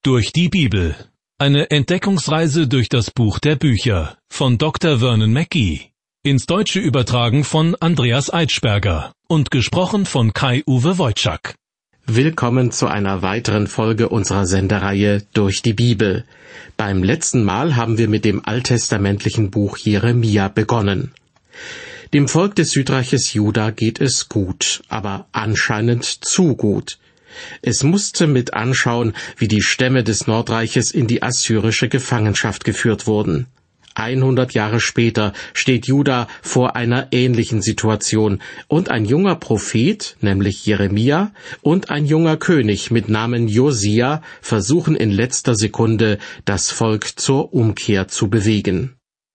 Durch die Bibel. Eine Entdeckungsreise durch das Buch der Bücher von Dr. Vernon Mackey. Ins Deutsche übertragen von Andreas Eitschberger und gesprochen von Kai-Uwe Wojczak. Willkommen zu einer weiteren Folge unserer Sendereihe Durch die Bibel. Beim letzten Mal haben wir mit dem alttestamentlichen Buch Jeremia begonnen. Dem Volk des Südreiches Juda geht es gut, aber anscheinend zu gut. Es musste mit anschauen, wie die Stämme des Nordreiches in die assyrische Gefangenschaft geführt wurden. 100 Jahre später steht Juda vor einer ähnlichen Situation und ein junger Prophet, nämlich Jeremia, und ein junger König mit Namen Josia versuchen in letzter Sekunde, das Volk zur Umkehr zu bewegen.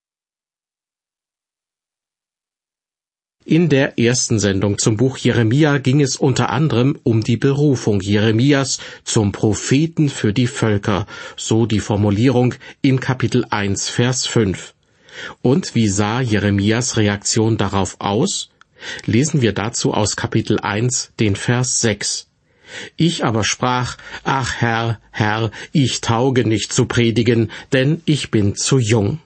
In der ersten Sendung zum Buch Jeremia ging es unter anderem um die Berufung Jeremias zum Propheten für die Völker, so die Formulierung in Kapitel 1, Vers 5. Und wie sah Jeremias Reaktion darauf aus? Lesen wir dazu aus Kapitel 1, den Vers 6. Ich aber sprach, ach Herr, Herr, ich tauge nicht zu predigen, denn ich bin zu jung.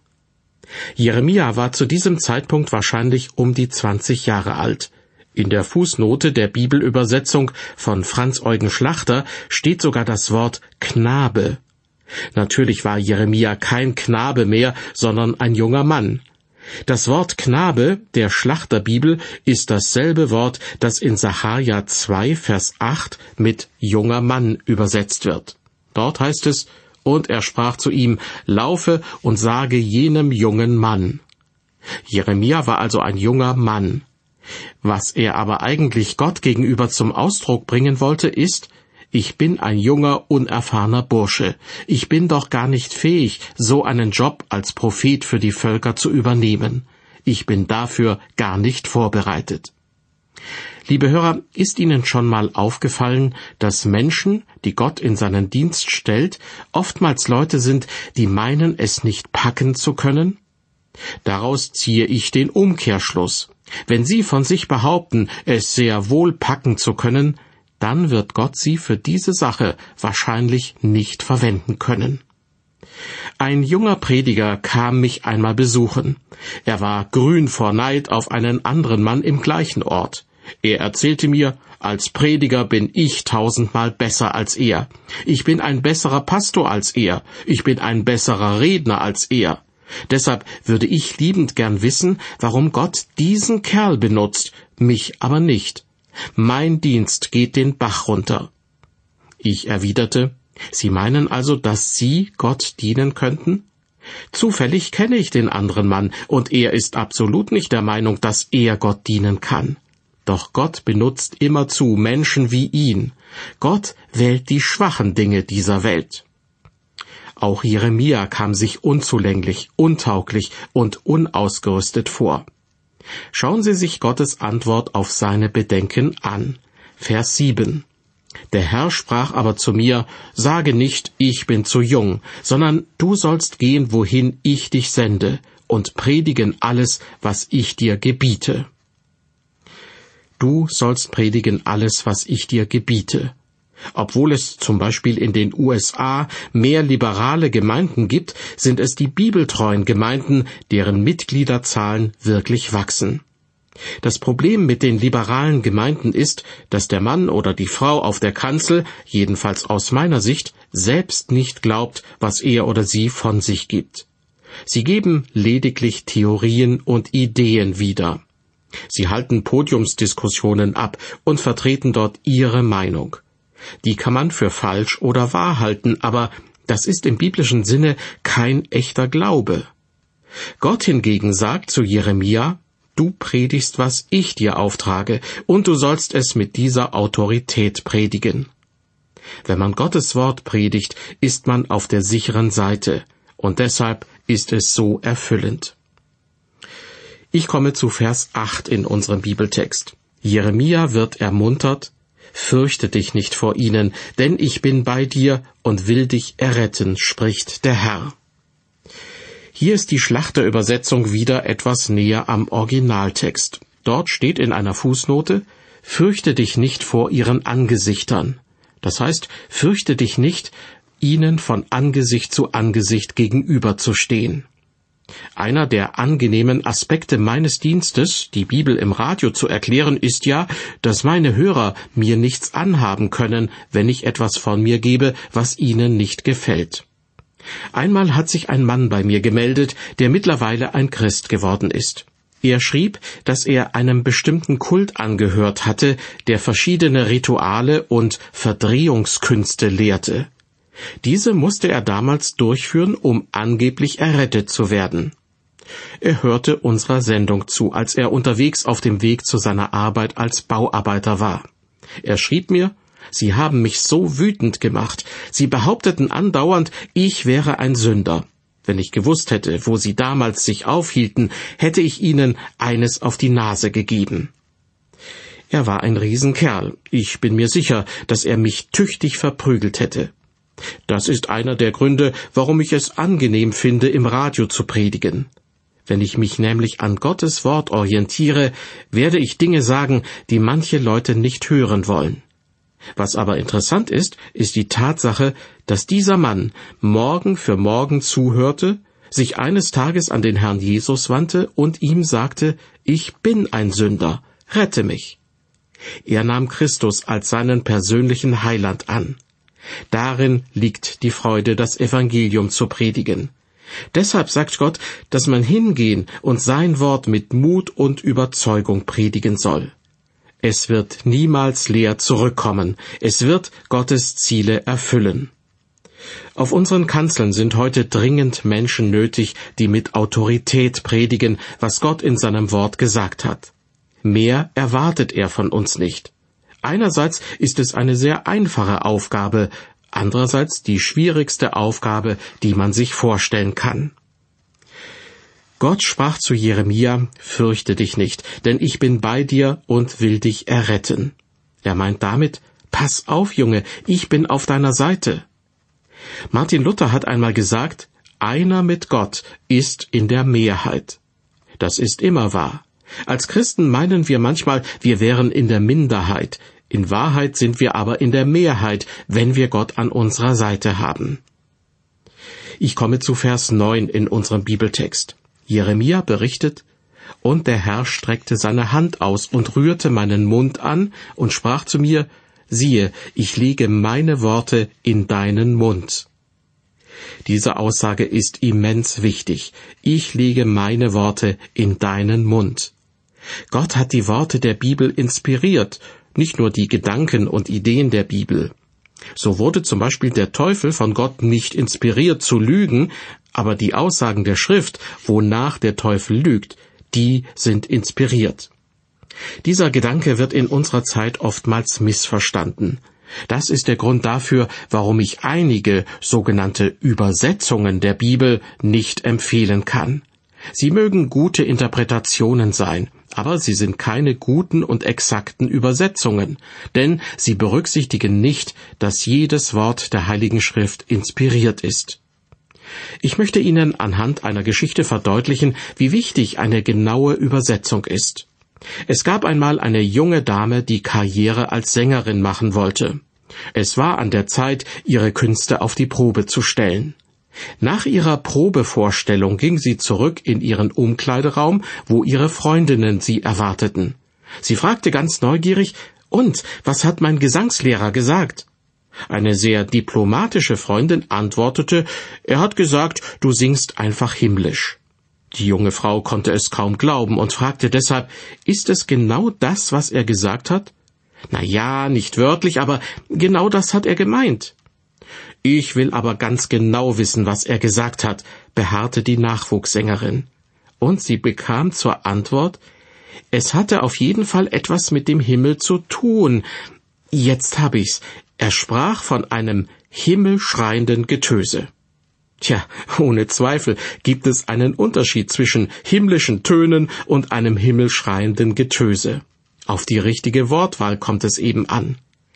Jeremia war zu diesem Zeitpunkt wahrscheinlich um die 20 Jahre alt. In der Fußnote der Bibelübersetzung von Franz Eugen Schlachter steht sogar das Wort Knabe. Natürlich war Jeremia kein Knabe mehr, sondern ein junger Mann. Das Wort Knabe der Schlachterbibel ist dasselbe Wort, das in Sacharja 2, Vers 8 mit junger Mann übersetzt wird. Dort heißt es: Und er sprach zu ihm, laufe und sage jenem jungen Mann. Jeremia war also ein junger Mann. Was er aber eigentlich Gott gegenüber zum Ausdruck bringen wollte, ist: Ich bin ein junger, unerfahrener Bursche. Ich bin doch gar nicht fähig, so einen Job als Prophet für die Völker zu übernehmen. Ich bin dafür gar nicht vorbereitet. Liebe Hörer, ist Ihnen schon mal aufgefallen, dass Menschen, die Gott in seinen Dienst stellt, oftmals Leute sind, die meinen, es nicht packen zu können? Daraus ziehe ich den Umkehrschluss. Wenn Sie von sich behaupten, es sehr wohl packen zu können, dann wird Gott Sie für diese Sache wahrscheinlich nicht verwenden können. Ein junger Prediger kam mich einmal besuchen. Er war grün vor Neid auf einen anderen Mann im gleichen Ort. Er erzählte mir, als Prediger bin ich 1000-mal besser als er. Ich bin ein besserer Pastor als er. Ich bin ein besserer Redner als er. Deshalb würde ich liebend gern wissen, warum Gott diesen Kerl benutzt, mich aber nicht. Mein Dienst geht den Bach runter. Ich erwiderte, Sie meinen also, dass Sie Gott dienen könnten? Zufällig kenne ich den anderen Mann, und er ist absolut nicht der Meinung, dass er Gott dienen kann. Doch Gott benutzt immerzu Menschen wie ihn. Gott wählt die schwachen Dinge dieser Welt. Auch Jeremia kam sich unzulänglich, untauglich und unausgerüstet vor. Schauen Sie sich Gottes Antwort auf seine Bedenken an. Vers 7. Der Herr sprach aber zu mir, sage nicht, ich bin zu jung, sondern du sollst gehen, wohin ich dich sende, und predigen alles, was ich dir gebiete. Du sollst predigen alles, was ich dir gebiete. Obwohl es zum Beispiel in den USA mehr liberale Gemeinden gibt, sind es die bibeltreuen Gemeinden, deren Mitgliederzahlen wirklich wachsen. Das Problem mit den liberalen Gemeinden ist, dass der Mann oder die Frau auf der Kanzel, jedenfalls aus meiner Sicht, selbst nicht glaubt, was er oder sie von sich gibt. Sie geben lediglich Theorien und Ideen wieder. Sie halten Podiumsdiskussionen ab und vertreten dort ihre Meinung. Die kann man für falsch oder wahr halten, aber das ist im biblischen Sinne kein echter Glaube. Gott hingegen sagt zu Jeremia, du predigst, was ich dir auftrage, und du sollst es mit dieser Autorität predigen. Wenn man Gottes Wort predigt, ist man auf der sicheren Seite, und deshalb ist es so erfüllend. Ich komme zu Vers 8 in unserem Bibeltext. Jeremia wird ermuntert, fürchte dich nicht vor ihnen, denn ich bin bei dir und will dich erretten, spricht der Herr. Hier ist die Schlachterübersetzung wieder etwas näher am Originaltext. Dort steht in einer Fußnote, fürchte dich nicht vor ihren Angesichtern. Das heißt, fürchte dich nicht, ihnen von Angesicht zu Angesicht gegenüberzustehen. Einer der angenehmen Aspekte meines Dienstes, die Bibel im Radio zu erklären, ist ja, dass meine Hörer mir nichts anhaben können, wenn ich etwas von mir gebe, was ihnen nicht gefällt. Einmal hat sich ein Mann bei mir gemeldet, der mittlerweile ein Christ geworden ist. Er schrieb, dass er einem bestimmten Kult angehört hatte, der verschiedene Rituale und Verdrehungskünste lehrte. Diese musste er damals durchführen, um angeblich errettet zu werden. Er hörte unserer Sendung zu, als er unterwegs auf dem Weg zu seiner Arbeit als Bauarbeiter war. Er schrieb mir: »Sie haben mich so wütend gemacht. Sie behaupteten andauernd, ich wäre ein Sünder. Wenn ich gewusst hätte, wo Sie damals sich aufhielten, hätte ich Ihnen eines auf die Nase gegeben.« Er war ein Riesenkerl. Ich bin mir sicher, dass er mich tüchtig verprügelt hätte. Das ist einer der Gründe, warum ich es angenehm finde, im Radio zu predigen. Wenn ich mich nämlich an Gottes Wort orientiere, werde ich Dinge sagen, die manche Leute nicht hören wollen. Was aber interessant ist, ist die Tatsache, dass dieser Mann Morgen für Morgen zuhörte, sich eines Tages an den Herrn Jesus wandte und ihm sagte: »Ich bin ein Sünder, rette mich.« Er nahm Christus als seinen persönlichen Heiland an. Darin liegt die Freude, das Evangelium zu predigen. Deshalb sagt Gott, dass man hingehen und sein Wort mit Mut und Überzeugung predigen soll. Es wird niemals leer zurückkommen. Es wird Gottes Ziele erfüllen. Auf unseren Kanzeln sind heute dringend Menschen nötig, die mit Autorität predigen, was Gott in seinem Wort gesagt hat. Mehr erwartet er von uns nicht. Einerseits ist es eine sehr einfache Aufgabe, andererseits die schwierigste Aufgabe, die man sich vorstellen kann. Gott sprach zu Jeremia: »Fürchte dich nicht, denn ich bin bei dir und will dich erretten.« Er meint damit: Pass auf, Junge, ich bin auf deiner Seite. Martin Luther hat einmal gesagt: Einer mit Gott ist in der Mehrheit. Das ist immer wahr. Als Christen meinen wir manchmal, wir wären in der Minderheit. In Wahrheit sind wir aber in der Mehrheit, wenn wir Gott an unserer Seite haben. Ich komme zu Vers 9 in unserem Bibeltext. Jeremia berichtet: »Und der Herr streckte seine Hand aus und rührte meinen Mund an und sprach zu mir: Siehe, ich lege meine Worte in deinen Mund.« Diese Aussage ist immens wichtig. Ich lege meine Worte in deinen Mund. Gott hat die Worte der Bibel inspiriert, nicht nur die Gedanken und Ideen der Bibel. So wurde zum Beispiel der Teufel von Gott nicht inspiriert zu lügen, aber die Aussagen der Schrift, wonach der Teufel lügt, die sind inspiriert. Dieser Gedanke wird in unserer Zeit oftmals missverstanden. Das ist der Grund dafür, warum ich einige sogenannte Übersetzungen der Bibel nicht empfehlen kann. Sie mögen gute Interpretationen sein, aber sie sind keine guten und exakten Übersetzungen, denn sie berücksichtigen nicht, dass jedes Wort der Heiligen Schrift inspiriert ist. Ich möchte Ihnen anhand einer Geschichte verdeutlichen, wie wichtig eine genaue Übersetzung ist. Es gab einmal eine junge Dame, die Karriere als Sängerin machen wollte. Es war an der Zeit, ihre Künste auf die Probe zu stellen. Nach ihrer Probevorstellung ging sie zurück in ihren Umkleideraum, wo ihre Freundinnen sie erwarteten. Sie fragte ganz neugierig: »Und, was hat mein Gesangslehrer gesagt?« Eine sehr diplomatische Freundin antwortete: »Er hat gesagt, du singst einfach himmlisch.« Die junge Frau konnte es kaum glauben und fragte deshalb: »Ist es genau das, was er gesagt hat?« »Na ja, nicht wörtlich, aber genau das hat er gemeint.« »Ich will aber ganz genau wissen, was er gesagt hat«, beharrte die Nachwuchssängerin. Und sie bekam zur Antwort: »Es hatte auf jeden Fall etwas mit dem Himmel zu tun. Jetzt hab ich's. Er sprach von einem himmelschreienden Getöse.« Tja, ohne Zweifel gibt es einen Unterschied zwischen himmlischen Tönen und einem himmelschreienden Getöse. Auf die richtige Wortwahl kommt es eben an.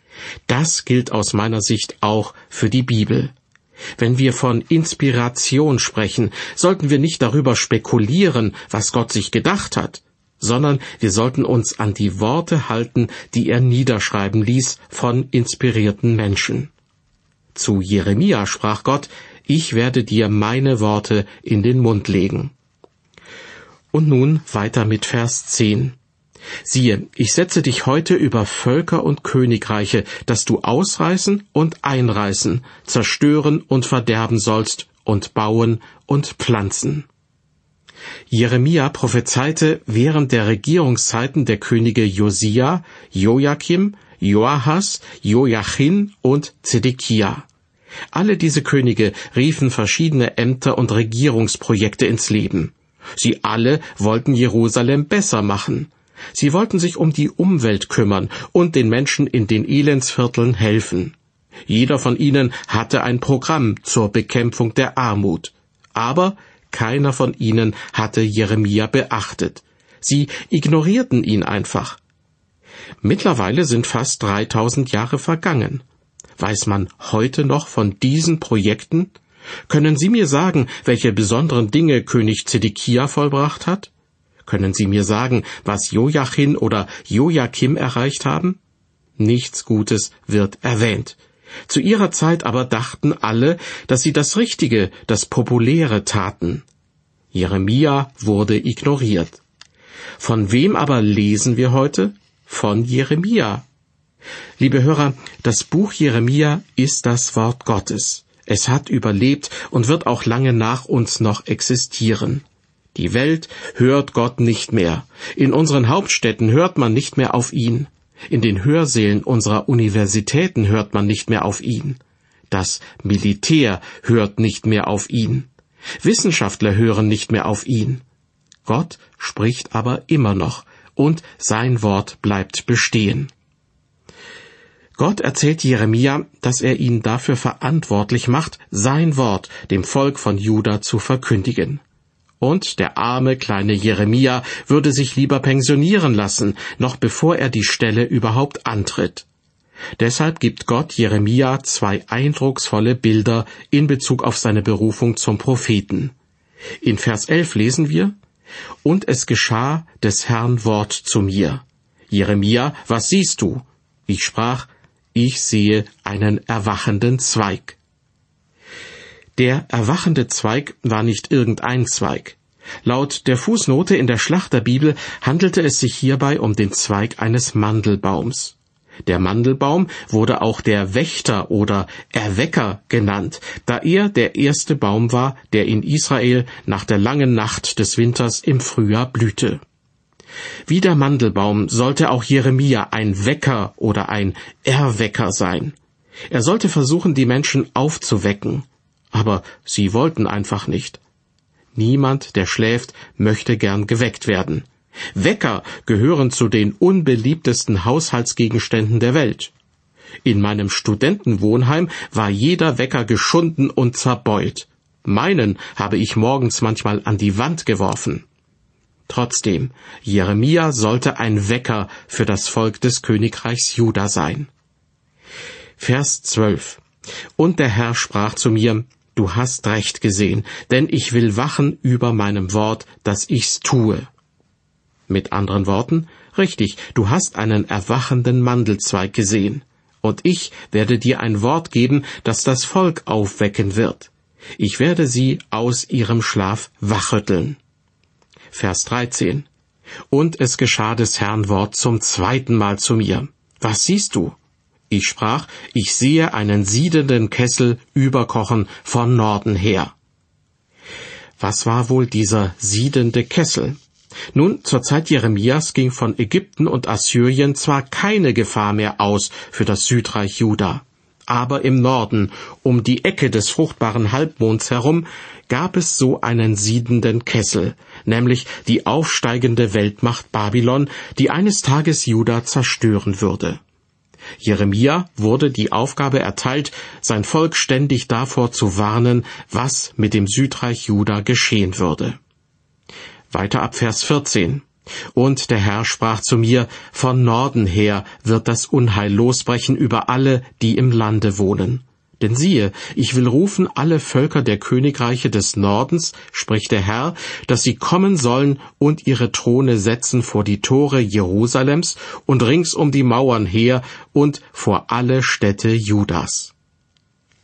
Das gilt aus meiner Sicht auch für die Bibel. Wenn wir von Inspiration sprechen, sollten wir nicht darüber spekulieren, was Gott sich gedacht hat, sondern wir sollten uns an die Worte halten, die er niederschreiben ließ von inspirierten Menschen. Zu Jeremia sprach Gott: Ich werde dir meine Worte in den Mund legen. Und nun weiter mit Vers 10. Siehe, ich setze dich heute über Völker und Königreiche, dass du ausreißen und einreißen, zerstören und verderben sollst und bauen und pflanzen. Jeremia prophezeite während der Regierungszeiten der Könige Josia, Joachim, Joachas, Joachim und Zedekia. Alle diese Könige riefen verschiedene Ämter und Regierungsprojekte ins Leben. Sie alle wollten Jerusalem besser machen. Sie wollten sich um die Umwelt kümmern und den Menschen in den Elendsvierteln helfen. Jeder von ihnen hatte ein Programm zur Bekämpfung der Armut. Aber keiner von ihnen hatte Jeremia beachtet. Sie ignorierten ihn einfach. Mittlerweile sind fast 3000 Jahre vergangen. Weiß man heute noch von diesen Projekten? Können Sie mir sagen, welche besonderen Dinge König Zedekia vollbracht hat? Können Sie mir sagen, was Joachim oder Joachim erreicht haben? Nichts Gutes wird erwähnt. Zu ihrer Zeit aber dachten alle, dass sie das Richtige, das Populäre taten. Jeremia wurde ignoriert. Von wem aber lesen wir heute? Von Jeremia. Liebe Hörer, das Buch Jeremia ist das Wort Gottes. Es hat überlebt und wird auch lange nach uns noch existieren. Die Welt hört Gott nicht mehr. In unseren Hauptstädten hört man nicht mehr auf ihn. In den Hörsälen unserer Universitäten hört man nicht mehr auf ihn. Das Militär hört nicht mehr auf ihn. Wissenschaftler hören nicht mehr auf ihn. Gott spricht aber immer noch, und sein Wort bleibt bestehen. Gott erzählt Jeremia, dass er ihn dafür verantwortlich macht, sein Wort dem Volk von Juda zu verkündigen. Und der arme kleine Jeremia würde sich lieber pensionieren lassen, noch bevor er die Stelle überhaupt antritt. Deshalb gibt Gott Jeremia 2 eindrucksvolle Bilder in Bezug auf seine Berufung zum Propheten. In Vers 11 lesen wir: Und es geschah des Herrn Wort zu mir: Jeremia, was siehst du? Ich sprach: Ich sehe einen erwachenden Zweig. Der erwachende Zweig war nicht irgendein Zweig. Laut der Fußnote in der Schlachterbibel handelte es sich hierbei um den Zweig eines Mandelbaums. Der Mandelbaum wurde auch der Wächter oder Erwecker genannt, da er der erste Baum war, der in Israel nach der langen Nacht des Winters im Frühjahr blühte. Wie der Mandelbaum sollte auch Jeremia ein Wecker oder ein Erwecker sein. Er sollte versuchen, die Menschen aufzuwecken. Aber sie wollten einfach nicht. Niemand, der schläft, möchte gern geweckt werden. Wecker gehören zu den unbeliebtesten Haushaltsgegenständen der Welt. In meinem Studentenwohnheim war jeder Wecker geschunden und zerbeult. Meinen habe ich morgens manchmal an die Wand geworfen. Trotzdem, Jeremia sollte ein Wecker für das Volk des Königreichs Juda sein. Vers 12. Und der Herr sprach zu mir: Du hast recht gesehen, denn ich will wachen über meinem Wort, dass ich's tue. Mit anderen Worten, richtig, du hast einen erwachenden Mandelzweig gesehen. Und ich werde dir ein Wort geben, das das Volk aufwecken wird. Ich werde sie aus ihrem Schlaf wachrütteln. Vers 13. Und es geschah des Herrn Wort zum 2. Mal zu mir: Was siehst du? Ich sprach: Ich sehe einen siedenden Kessel überkochen von Norden her. Was war wohl dieser siedende Kessel? Nun, zur Zeit Jeremias ging von Ägypten und Assyrien zwar keine Gefahr mehr aus für das Südreich Juda, aber im Norden, um die Ecke des fruchtbaren Halbmonds herum, gab es so einen siedenden Kessel, nämlich die aufsteigende Weltmacht Babylon, die eines Tages Juda zerstören würde. Jeremia wurde die Aufgabe erteilt, sein Volk ständig davor zu warnen, was mit dem Südreich Juda geschehen würde. Weiter ab Vers 14. Und der Herr sprach zu mir: Von Norden her wird das Unheil losbrechen über alle, die im Lande wohnen. Denn siehe, ich will rufen alle Völker der Königreiche des Nordens, spricht der Herr, dass sie kommen sollen und ihre Throne setzen vor die Tore Jerusalems und rings um die Mauern her und vor alle Städte Judas.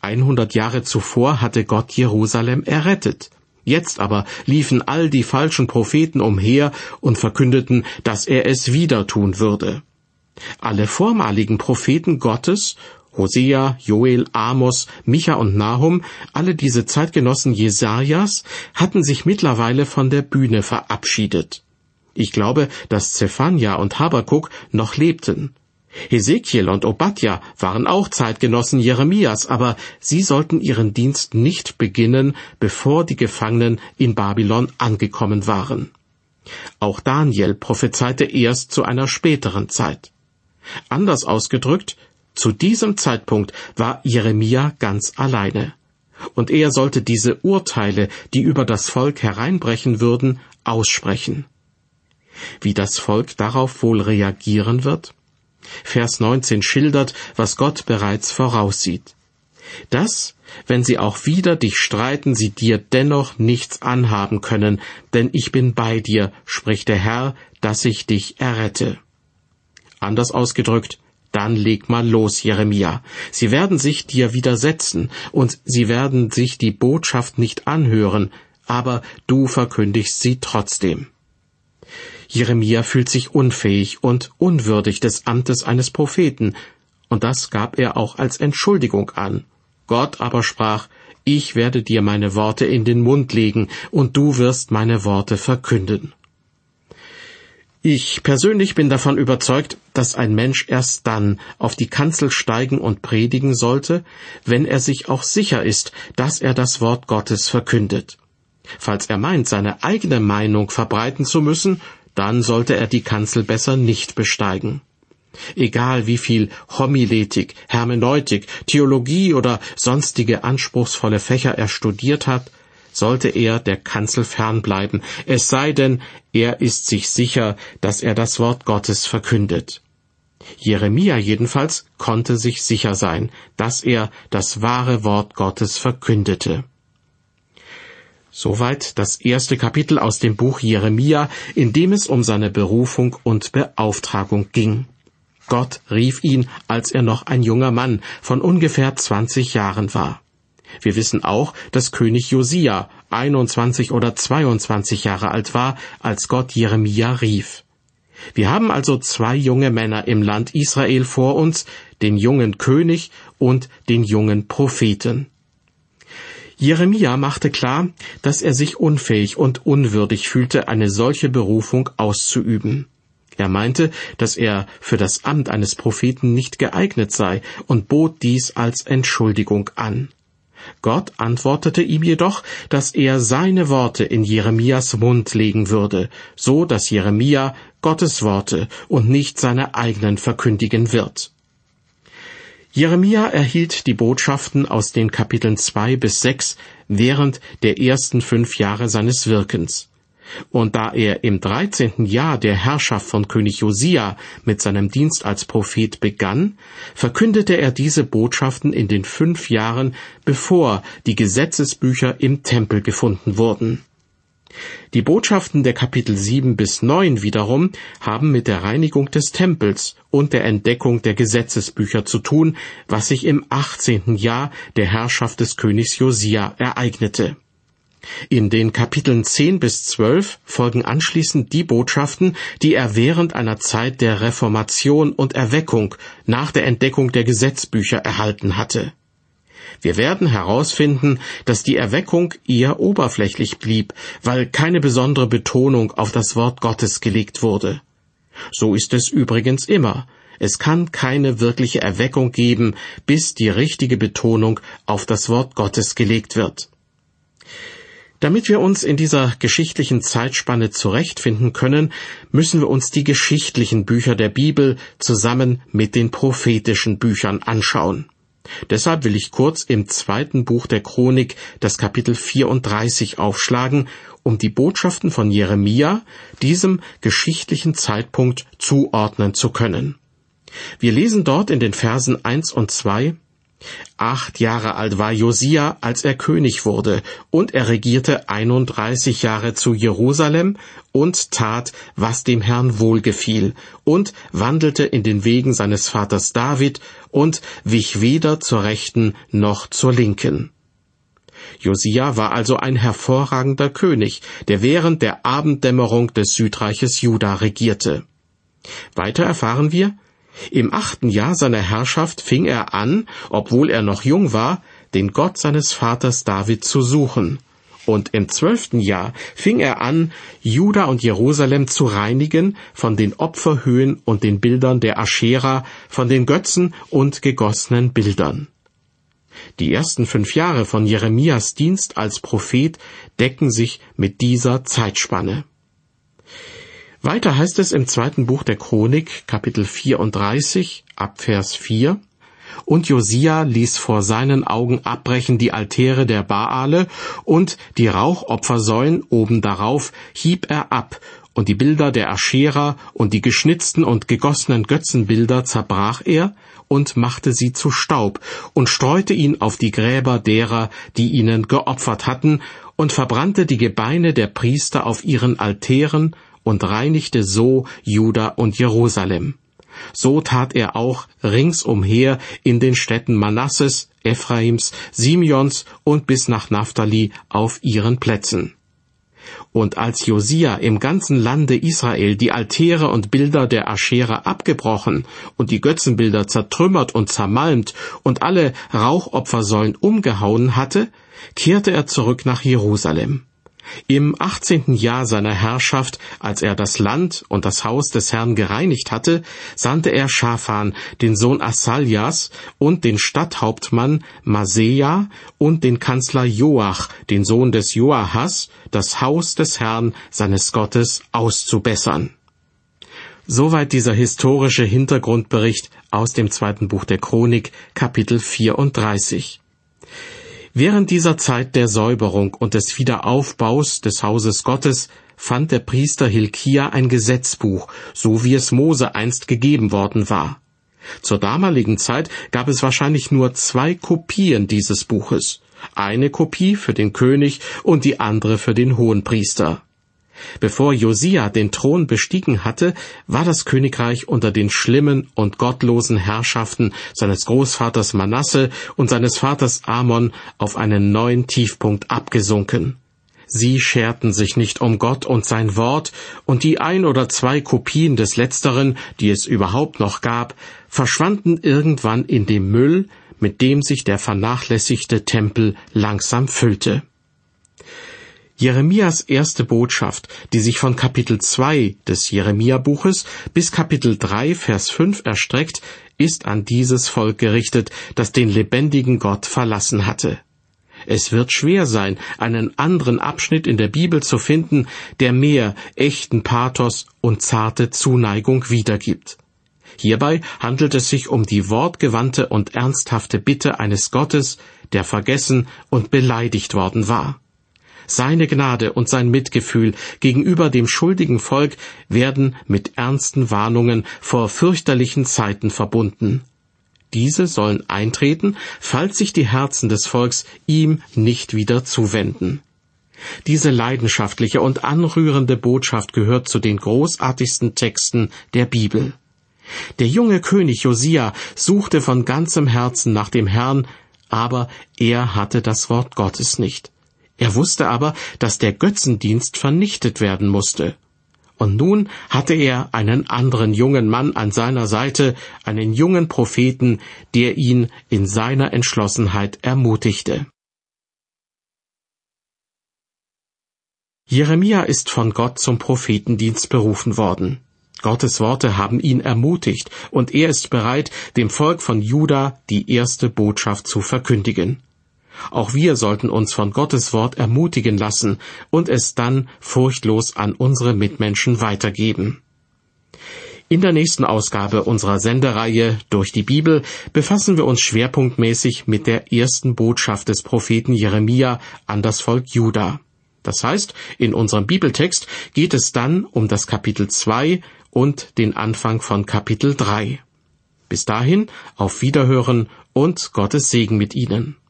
100 Jahre zuvor hatte Gott Jerusalem errettet. Jetzt aber liefen all die falschen Propheten umher und verkündeten, dass er es wieder tun würde. Alle vormaligen Propheten Gottes, Hosea, Joel, Amos, Micha und Nahum, alle diese Zeitgenossen Jesajas, hatten sich mittlerweile von der Bühne verabschiedet. Ich glaube, dass Zephania und Habakuk noch lebten. Hesekiel und Obadja waren auch Zeitgenossen Jeremias, aber sie sollten ihren Dienst nicht beginnen, bevor die Gefangenen in Babylon angekommen waren. Auch Daniel prophezeite erst zu einer späteren Zeit. Anders ausgedrückt, zu diesem Zeitpunkt war Jeremia ganz alleine. Und er sollte diese Urteile, die über das Volk hereinbrechen würden, aussprechen. Wie das Volk darauf wohl reagieren wird? Vers 19 schildert, was Gott bereits voraussieht. Dass, wenn sie auch wider dich streiten, sie dir dennoch nichts anhaben können, denn ich bin bei dir, spricht der Herr, dass ich dich errette. Anders ausgedrückt, dann leg mal los, Jeremia. Sie werden sich dir widersetzen, und sie werden sich die Botschaft nicht anhören, aber du verkündigst sie trotzdem. Jeremia fühlt sich unfähig und unwürdig des Amtes eines Propheten, und das gab er auch als Entschuldigung an. Gott aber sprach, ich werde dir meine Worte in den Mund legen, und du wirst meine Worte verkünden. Ich persönlich bin davon überzeugt, dass ein Mensch erst dann auf die Kanzel steigen und predigen sollte, wenn er sich auch sicher ist, dass er das Wort Gottes verkündet. Falls er meint, seine eigene Meinung verbreiten zu müssen, dann sollte er die Kanzel besser nicht besteigen. Egal wie viel Homiletik, Hermeneutik, Theologie oder sonstige anspruchsvolle Fächer er studiert hat, sollte er der Kanzel fernbleiben, es sei denn, er ist sich sicher, dass er das Wort Gottes verkündet. Jeremia jedenfalls konnte sich sicher sein, dass er das wahre Wort Gottes verkündete. Soweit das erste Kapitel aus dem Buch Jeremia, in dem es um seine Berufung und Beauftragung ging. Gott rief ihn, als er noch ein junger Mann von ungefähr 20 Jahren war. Wir wissen auch, dass König Josia 21 oder 22 Jahre alt war, als Gott Jeremia rief. Wir haben also 2 junge Männer im Land Israel vor uns, den jungen König und den jungen Propheten. Jeremia machte klar, dass er sich unfähig und unwürdig fühlte, eine solche Berufung auszuüben. Er meinte, dass er für das Amt eines Propheten nicht geeignet sei und bot dies als Entschuldigung an. Gott antwortete ihm jedoch, dass er seine Worte in Jeremias Mund legen würde, so dass Jeremia Gottes Worte und nicht seine eigenen verkündigen wird. Jeremia erhielt die Botschaften aus den Kapiteln 2 bis 6 während der ersten 5 Jahre seines Wirkens. Und da er im 13. Jahr der Herrschaft von König Josia mit seinem Dienst als Prophet begann, verkündete er diese Botschaften in den 5 Jahren, bevor die Gesetzesbücher im Tempel gefunden wurden. Die Botschaften der Kapitel 7 bis 9 wiederum haben mit der Reinigung des Tempels und der Entdeckung der Gesetzesbücher zu tun, was sich im 18. Jahr der Herrschaft des Königs Josia ereignete. In den Kapiteln 10 bis 12 folgen anschließend die Botschaften, die er während einer Zeit der Reformation und Erweckung nach der Entdeckung der Gesetzbücher erhalten hatte. Wir werden herausfinden, dass die Erweckung eher oberflächlich blieb, weil keine besondere Betonung auf das Wort Gottes gelegt wurde. So ist es übrigens immer. Es kann keine wirkliche Erweckung geben, bis die richtige Betonung auf das Wort Gottes gelegt wird. Damit wir uns in dieser geschichtlichen Zeitspanne zurechtfinden können, müssen wir uns die geschichtlichen Bücher der Bibel zusammen mit den prophetischen Büchern anschauen. Deshalb will ich kurz im 2. Buch der Chronik das Kapitel 34 aufschlagen, um die Botschaften von Jeremia diesem geschichtlichen Zeitpunkt zuordnen zu können. Wir lesen dort in den Versen 1 und 2: 8 Jahre alt war Josia, als er König wurde, und er regierte 31 Jahre zu Jerusalem und tat, was dem Herrn wohlgefiel, und wandelte in den Wegen seines Vaters David und wich weder zur Rechten noch zur Linken. Josia war also ein hervorragender König, der während der Abenddämmerung des Südreiches Juda regierte. Weiter erfahren wir: Im 8. Jahr seiner Herrschaft fing er an, obwohl er noch jung war, den Gott seines Vaters David zu suchen. Und im 12. Jahr fing er an, Juda und Jerusalem zu reinigen von den Opferhöhen und den Bildern der Aschera, von den Götzen und gegossenen Bildern. Die ersten 5 Jahre von Jeremias Dienst als Prophet decken sich mit dieser Zeitspanne. Weiter heißt es im 2. Buch der Chronik, Kapitel 34, ab Vers 4, und Josia ließ vor seinen Augen abbrechen die Altäre der Baale und die Rauchopfersäulen oben darauf hieb er ab, und die Bilder der Aschera und die geschnitzten und gegossenen Götzenbilder zerbrach er und machte sie zu Staub und streute ihn auf die Gräber derer, die ihnen geopfert hatten, und verbrannte die Gebeine der Priester auf ihren Altären und reinigte so Juda und Jerusalem. So tat er auch ringsumher in den Städten Manasses, Ephraims, Simeons und bis nach Naphtali auf ihren Plätzen. Und als Josia im ganzen Lande Israel die Altäre und Bilder der Aschera abgebrochen und die Götzenbilder zertrümmert und zermalmt und alle Rauchopfersäulen umgehauen hatte, kehrte er zurück nach Jerusalem. Im 18. Jahr seiner Herrschaft, als er das Land und das Haus des Herrn gereinigt hatte, sandte er Schaphan, den Sohn Asaljas, und den Stadthauptmann Maseja und den Kanzler Joach, den Sohn des Joahas, das Haus des Herrn, seines Gottes, auszubessern. Soweit dieser historische Hintergrundbericht aus dem 2. Buch der Chronik, Kapitel 34. Während dieser Zeit der Säuberung und des Wiederaufbaus des Hauses Gottes fand der Priester Hilkia ein Gesetzbuch, so wie es Mose einst gegeben worden war. Zur damaligen Zeit gab es wahrscheinlich nur 2 Kopien dieses Buches, eine Kopie für den König und die andere für den Hohenpriester. Bevor Josia den Thron bestiegen hatte, war das Königreich unter den schlimmen und gottlosen Herrschaften seines Großvaters Manasse und seines Vaters Amon auf einen neuen Tiefpunkt abgesunken. Sie scherten sich nicht um Gott und sein Wort, und die 1 oder 2 Kopien des Letzteren, die es überhaupt noch gab, verschwanden irgendwann in dem Müll, mit dem sich der vernachlässigte Tempel langsam füllte. Jeremias erste Botschaft, die sich von Kapitel 2 des Jeremia-Buches bis Kapitel 3, Vers 5 erstreckt, ist an dieses Volk gerichtet, das den lebendigen Gott verlassen hatte. Es wird schwer sein, einen anderen Abschnitt in der Bibel zu finden, der mehr echten Pathos und zarte Zuneigung wiedergibt. Hierbei handelt es sich um die wortgewandte und ernsthafte Bitte eines Gottes, der vergessen und beleidigt worden war. Seine Gnade und sein Mitgefühl gegenüber dem schuldigen Volk werden mit ernsten Warnungen vor fürchterlichen Zeiten verbunden. Diese sollen eintreten, falls sich die Herzen des Volks ihm nicht wieder zuwenden. Diese leidenschaftliche und anrührende Botschaft gehört zu den großartigsten Texten der Bibel. Der junge König Josia suchte von ganzem Herzen nach dem Herrn, aber er hatte das Wort Gottes nicht. Er wusste aber, dass der Götzendienst vernichtet werden musste. Und nun hatte er einen anderen jungen Mann an seiner Seite, einen jungen Propheten, der ihn in seiner Entschlossenheit ermutigte. Jeremia ist von Gott zum Prophetendienst berufen worden. Gottes Worte haben ihn ermutigt, und er ist bereit, dem Volk von Juda die erste Botschaft zu verkündigen. Auch wir sollten uns von Gottes Wort ermutigen lassen und es dann furchtlos an unsere Mitmenschen weitergeben. In der nächsten Ausgabe unserer Sendereihe Durch die Bibel befassen wir uns schwerpunktmäßig mit der ersten Botschaft des Propheten Jeremia an das Volk Juda. Das heißt, in unserem Bibeltext geht es dann um das Kapitel 2 und den Anfang von Kapitel 3. Bis dahin, auf Wiederhören und Gottes Segen mit Ihnen.